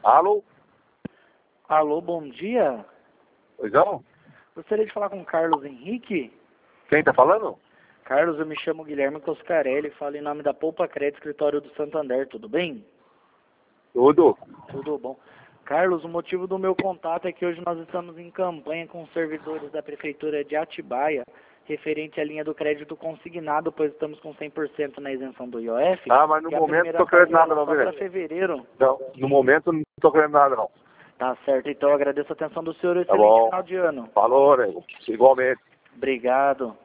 Alô? Alô, bom dia. Pois não? Gostaria de falar com o Carlos Henrique. Quem tá falando? Carlos, eu me chamo Guilherme Coscarelli, falo em nome da Poupa Crédito, escritório do Santander, tudo bem? Tudo. Tudo bom. Carlos, o motivo do meu contato é que hoje nós estamos em campanha com os servidores da Prefeitura de Atibaia, referente à linha do crédito consignado, pois estamos com 100% na isenção do IOF. Ah, mas no momento não tô querendo nada não, para beleza? fevereiro. Não, no momento não tô querendo nada não. Tá certo, então eu agradeço a atenção do senhor e Tá excelente bom. final de ano. Falou, nego. Igualmente. Obrigado.